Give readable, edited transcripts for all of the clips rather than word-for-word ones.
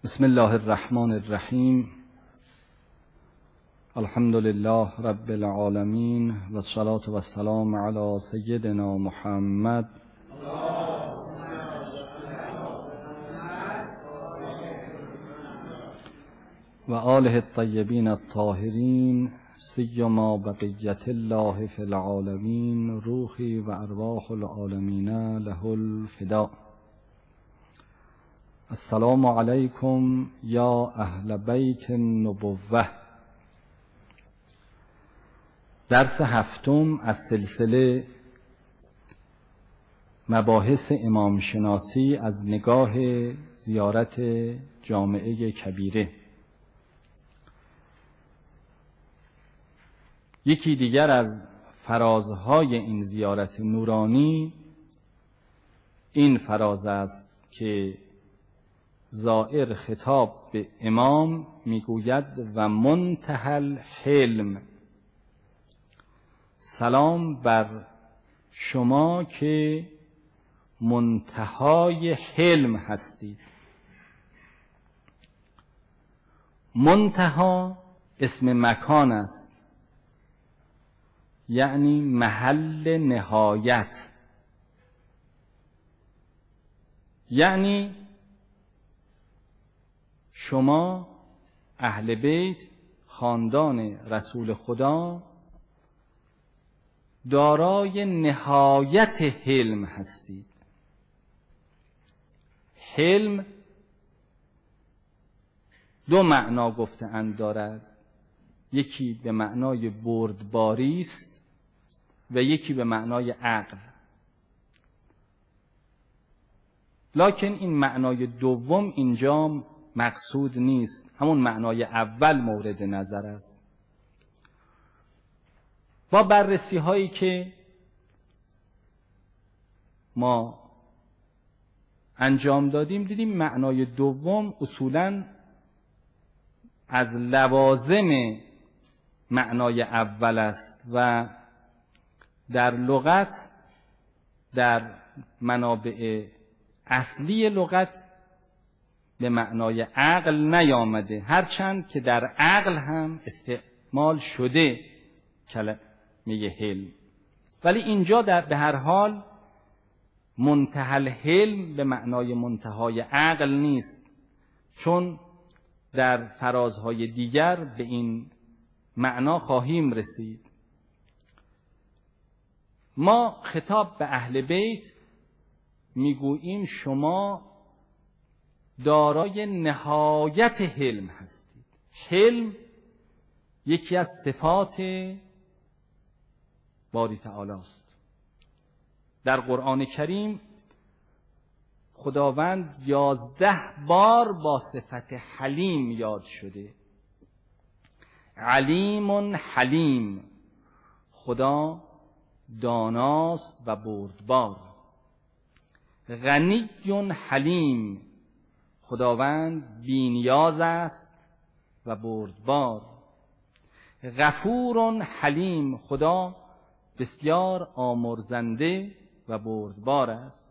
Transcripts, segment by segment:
بسم الله الرحمن الرحیم. الحمد لله رب العالمین و الصلاة و السلام علی سیدنا محمد و آله الطیبین الطاهرین، سیما بقیت الله فی العالمین، روحی و ارواح العالمین له الفداء. السلام علیکم یا اهل بیت النبوة. درس هفتم از سلسله مباحث امام شناسی از نگاه زیارت جامعه کبیره. یکی دیگر از فرازهای این زیارت نورانی این فراز است که زائر خطاب به امام میگوید و منتهی الحلم، سلام بر شما که منتهای حلم هستید. منتها اسم مکان است، یعنی محل نهایت، یعنی شما اهل بیت خاندان رسول خدا دارای نهایت حلم هستید. حلم دو معنا گفته اند دارد، یکی به معنای بردباری است و یکی به معنای عقل، لکن این معنای دوم اینجا مقصود نیست، همون معنای اول مورد نظر است. با بررسی هایی که ما انجام دادیم دیدیم معنای دوم اصولاً از لوازم معنای اول است و در لغت، در منابع اصلی لغت به معنای عقل نیامده، هرچند که در عقل هم استعمال شده کلمه حلم، ولی اینجا به هر حال منتهی الحلم به معنای منتهای عقل نیست، چون در فرازهای دیگر به این معنا خواهیم رسید. ما خطاب به اهل بیت میگوییم شما دارای نهایت حلم هستید. حلم یکی از صفات باری تعالی است. در قرآن کریم خداوند 11 بار با صفت حلیم یاد شده. علیم حلیم، خدا داناست و بردبار. غنی حلیم، خداوند بی‌نیاز است و بردبار. غفور حلیم، خدا بسیار آمرزنده و بردبار است.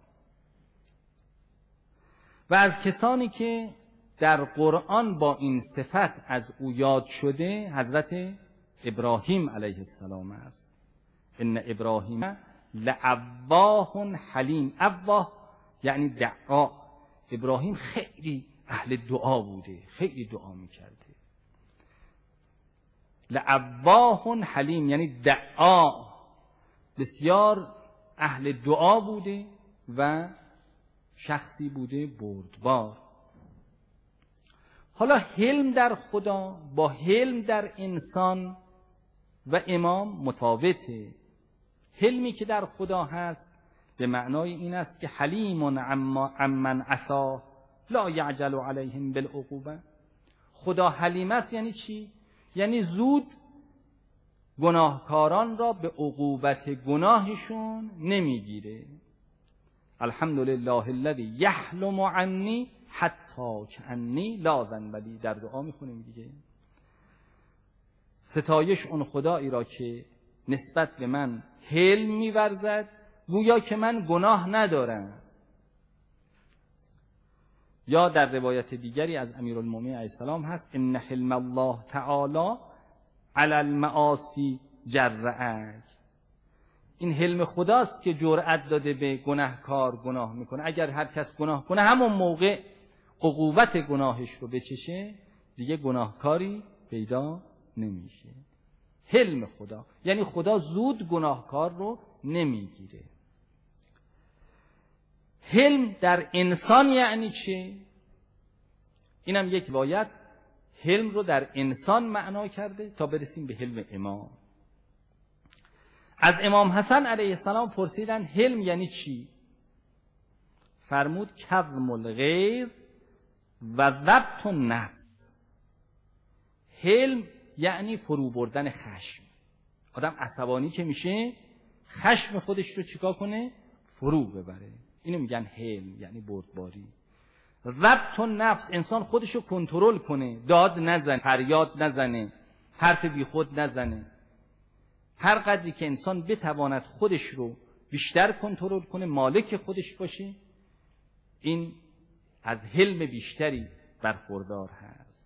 و از کسانی که در قرآن با این صفت از او یاد شده حضرت ابراهیم علیه السلام است. ان ابراهیم لأواه حلیم. اواه یعنی دعا. ابراهیم خیلی اهل دعا بوده، خیلی دعا میکرده. لأواه حلیم یعنی دعا، بسیار اهل دعا بوده و شخصی بوده بردبار. حالا حلم در خدا با حلم در انسان و امام متفاوته. حلمی که در خدا هست به معنای این است که حلیم عمن عصا لا یعجل علیهم بالعقوبه. خدا حلیم است یعنی چی؟ یعنی زود گناهکاران را به عقوبت گناهشون نمیگیره. الحمدلله الذی یحلم عنی حتی کأنی لا ذنب لی. در دعا میخونیم دیگه، ستایش اون خدایی را که نسبت به من حلم می‌ورزد گویا که من گناه ندارم. یا در روایت دیگری از امیرالمومنین علیه السلام هست ان حلم الله تعالی علی المعاصی جرأک، این حلم خداست که جرأت داده به گناهکار گناه میکنه. اگر هر کس گناه کنه همون موقع عقوبت گناهش رو بچشه، دیگه گناهکاری پیدا نمیشه. حلم خدا یعنی خدا زود گناهکار رو نمیگیره. حلم در انسان یعنی چه؟ اینم یک روایت حلم رو در انسان معنا کرده تا برسیم به حلم امام. از امام حسن علیه السلام پرسیدن حلم یعنی چی؟ فرمود کظم الغیظ و ضبط النفس. حلم یعنی فرو بردن خشم. آدم عصبانی که میشه خشم خودش رو چیکار کنه؟ فرو ببره. اینو میگن حلم، یعنی بردباری. ضبط النفس، انسان خودش رو کنترل کنه، داد نزنه، فریاد نزنه، حرف بی خود نزنه. هر قدری که انسان بتواند خودش رو بیشتر کنترل کنه، مالک خودش باشه، این از حلم بیشتری برخوردار هست.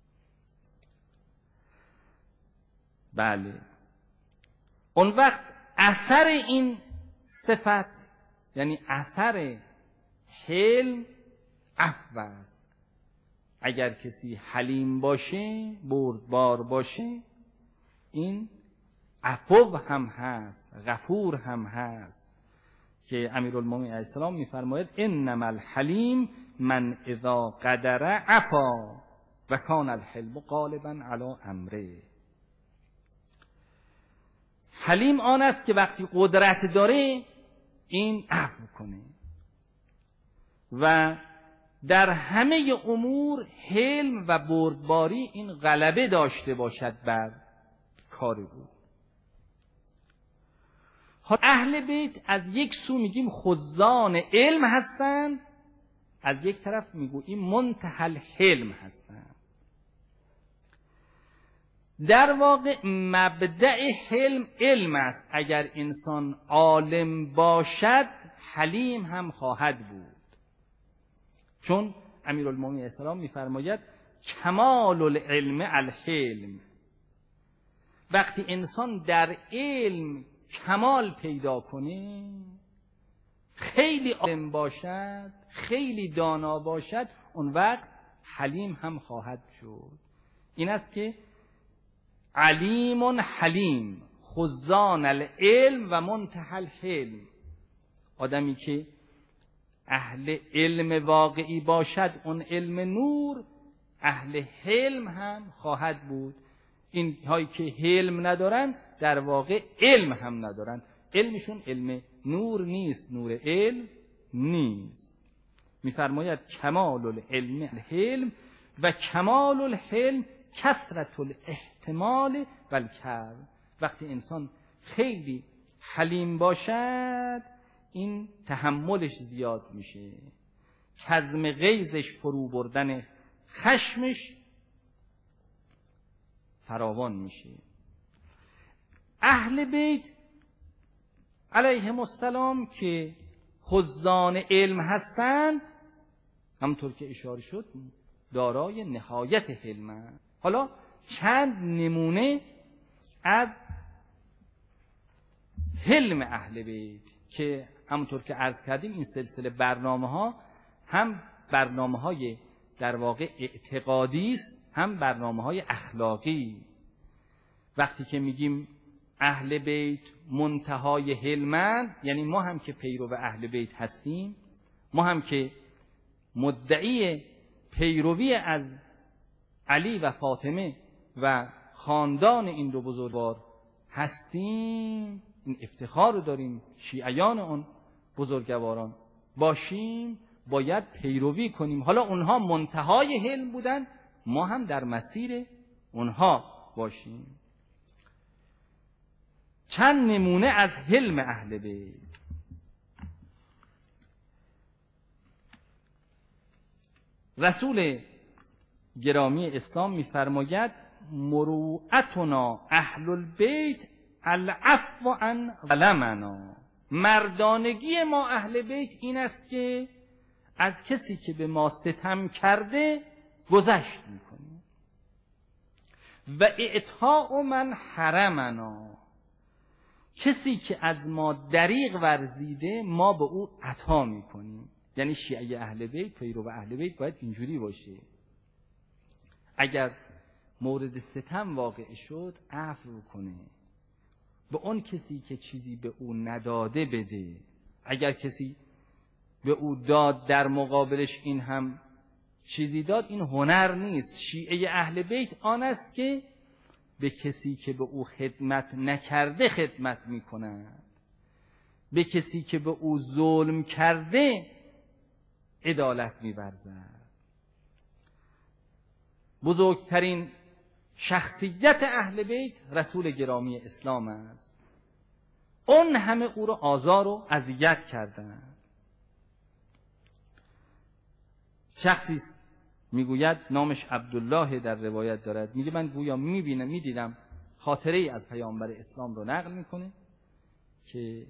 بله، اون وقت اثر این صفت یعنی اثر حلم عفو است. اگر کسی حلیم باشه، بردبار باشه، این عفو هم هست، غفور هم هست، که امیرالمومنین علیه السلام میفرماید انما الحلیم من اذا قدر عفا و کان الحلم غالبا علی امره. حلیم آن است که وقتی قدرت داره این عفو کنه و در همه امور حلم و بردباری این غلبه داشته باشد بر کار او. اهل بیت از یک سو میگیم خزان علم هستند، از یک طرف میگوییم منتهی الحلم هستند. در واقع مبدأ حلم علم است. اگر انسان عالم باشد حلیم هم خواهد بود، چون امیرالمومنین علیه السلام میفرماید کمال العلم الحلم. وقتی انسان در علم کمال پیدا کنه، خیلی عالم باشد، خیلی دانا باشد، اون وقت حلیم هم خواهد شد. این است که علیم حلیم خزان العلم و منتهی الحلم. آدمی که اهل علم واقعی باشد، اون علم نور، اهل حلم هم خواهد بود. این هایی که حلم ندارن در واقع علم هم ندارن، علمشون علم نور نیست، نور علم نیست. میفرماید کمال العلم الحلم و کمال الحلم کثرت الاحتمال و الکرم. وقتی انسان خیلی حلیم باشد این تحملش زیاد میشه، کظم غیظش، فرو بردن خشمش فراوان میشه. اهل بیت علیهم السلام که خزان علم هستند، همونطور که اشاره شد دارای نهایت حلمند. حالا چند نمونه از حلم اهل بیت که همونطور که عرض کردیم این سلسله برنامه‌ها هم برنامه‌های در واقع اعتقادی است، هم برنامه‌های اخلاقی. وقتی که میگیم اهل بیت منتهای حلمند، یعنی ما هم که پیرو اهل بیت هستیم، ما هم که مدعی پیروی از علی و فاطمه و خاندان این دو بزرگوار هستیم، این افتخار رو داریم شیعیان اون بزرگواران باشیم، باید پیروی کنیم. حالا اونها منتهای حلم بودن، ما هم در مسیر اونها باشیم. چند نمونه از حلم اهل بیت. رسول گرامی اسلام می‌فرماید مروءتنا اهل البیت العفو عن ظلمنا. مردانگی ما اهل بیت این است که از کسی که به ما ستم کرده گذشت میکنیم. و اعطاء من حرمنا، کسی که از ما دریغ ورزیده ما به او عطا میکنیم. یعنی شیعه اهل بیت، پیرو اهل بیت باید اینجوری باشه، اگر مورد ستم واقع شد عفو کنه، به اون کسی که چیزی به او نداده بده. اگر کسی به او داد در مقابلش این هم چیزی داد، این هنر نیست. شیعه اهل بیت آن است که به کسی که به او خدمت نکرده خدمت میکنند، به کسی که به او ظلم کرده عدالت می‌ورزد. بزرگترین شخصیت اهل بیت رسول گرامی اسلام است. اون همه او را آزار و اذیت کردند. شخصی میگوید، نامش عبدالله در روایت دارد، میگه من گویا میدیدم خاطره ای از پیامبر اسلام رو نقل میکنه که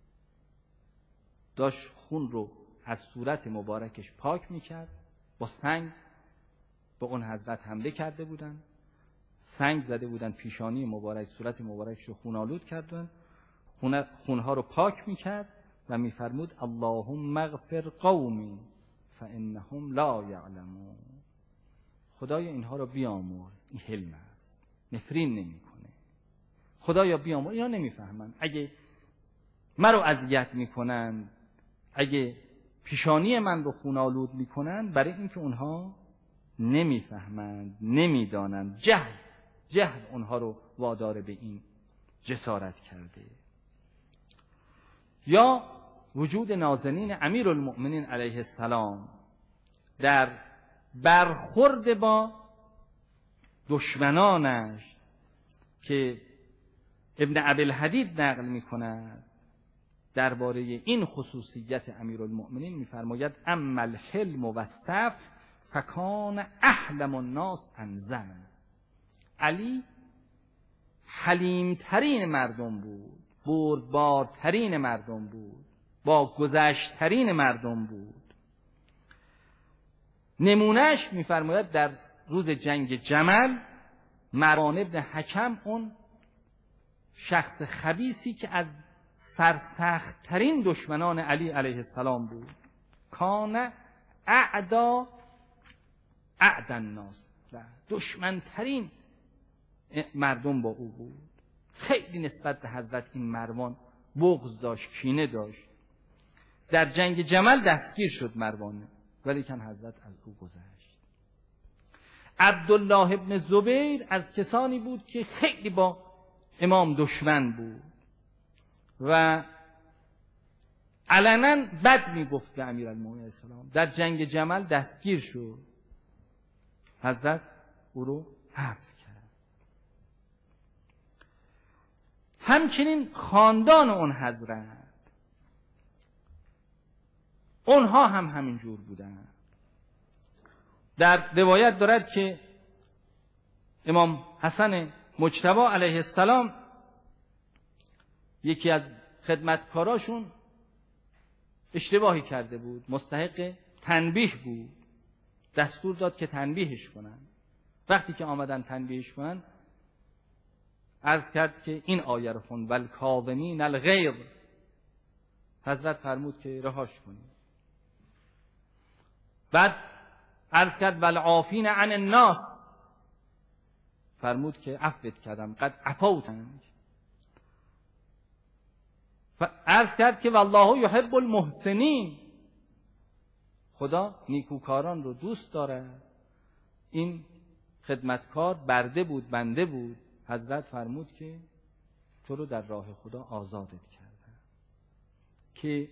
داشت خون رو از صورت مبارکش پاک میکرد، با سنگ به اون حضرت حمله کرده بودن، سنگ زده بودن پیشانی مبارک، صورت مبارکش رو خونالود کردن، خونها رو پاک میکرد و میفرمود اللهم اغفر قومی فانهم لا یعلمون. خدایا اینها رو بیامرز، این حلم است، نفرین نمیکنه. خدایا بیامرز، اینا نمیفهمن. اگه مرا اذیت میکنن، اگه پیشانی من رو خونالود میکنن، برای اینکه اونها نمیفهمند، نمیدانند، جهل اونها رو وادار به این جسارت کرده. یا وجود نازنین امیرالمؤمنین علیه السلام در برخورد با دشمنانش که ابن ابی‌الحدید نقل میکند درباره این خصوصیت امیرالمؤمنین، میفرماید اما الحلم و الصف فکان احلم الناس انزن. علی حلیمترین مردم بود، بردبارترین مردم بود، با گذشترین مردم بود. نمونهش میفرماید در روز جنگ جمل، مروان ابن حکم، اون شخص خبیثی که از سرسختترین دشمنان علی علیه السلام بود، کان اعدا الناس، دشمنترین مردم با او بود. خیلی نسبت به حضرت این مروان بغض داشت، کینه داشت. در جنگ جمل دستگیر شد مروان، ولی کن حضرت از او گذشت. عبدالله ابن زبیر از کسانی بود که خیلی با امام دشمن بود و علنا بد میگفت به امیرالمومنین علیه السلام. در جنگ جمل دستگیر شد، حضرت او رو عفو کرد. همچنین خاندان اون حضرت، اونها هم همینجور بودن. در روایت دارد که امام حسن مجتبی علیه السلام، یکی از خدمتکاراشون اشتباهی کرده بود، مستحق تنبیه بود، دستور داد که تنبیهش کنن. وقتی که آمدن تنبیهش کنن، عرض کرد که این آیه رو خوند والکاظمین الغیظ. حضرت فرمود که رهاش کنید. بعد عرض کرد والعافین عن الناس، فرمود که عفوت کردم، قد عفوتم. عرض کرد که والله یحب المحسنین، خدا نیکوکاران رو دوست داره. این خدمتکار برده بود، بنده بود. حضرت فرمود که تو رو در راه خدا آزادت کردم. که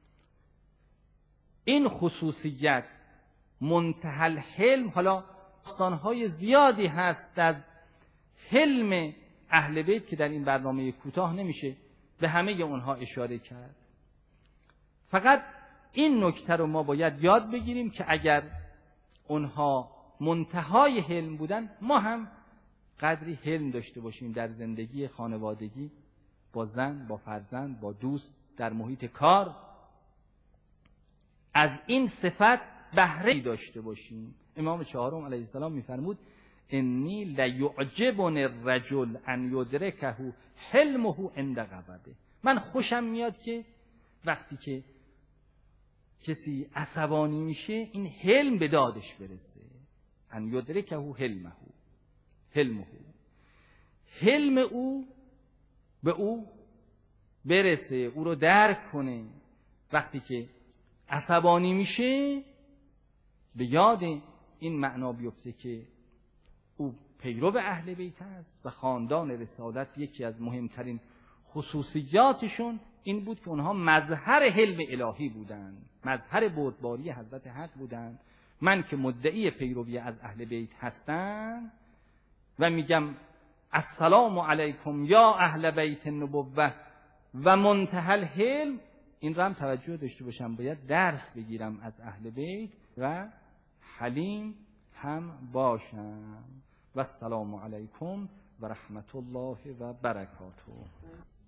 این خصوصیت منتهى الحلم، حالا داستانهای زیادی هست از حلم اهل بیت که در این برنامه کوتاه نمیشه به همه اونها اشاره کرد. فقط این نکته رو ما باید یاد بگیریم که اگر اونها منتهای حلم بودن، ما هم قدری حلم داشته باشیم در زندگی خانوادگی، با زن، با فرزند، با دوست، در محیط کار. از این صفت بهره داشته باشیم. امام چهارم علیه السلام میفرمود انی لیعجبنی الرجل ان یدرکه حلمه عند غضبه. من خوشم میاد که وقتی که کسی عصبانی میشه این حلم به دادش برسه. ان یدرکه حلمه حلم او به او برسه، او رو درک کنه. وقتی که عصبانی میشه به یاد این معنا بیفته که او پیرو اهل بیت است و خاندان رسالت یکی از مهمترین خصوصیاتشون این بود که اونها مظهر حلم الهی بودند، مظهر بردباری حضرت حق بودند. من که مدعی پیروی از اهل بیت هستم و میگم السلام علیکم یا اهل بیت النبوه و منتهی الحلم، این را هم توجه داشته باشم، باید درس بگیرم از اهل بیت و حلیم هم باشم. و السلام علیکم و رحمت الله و برکاته.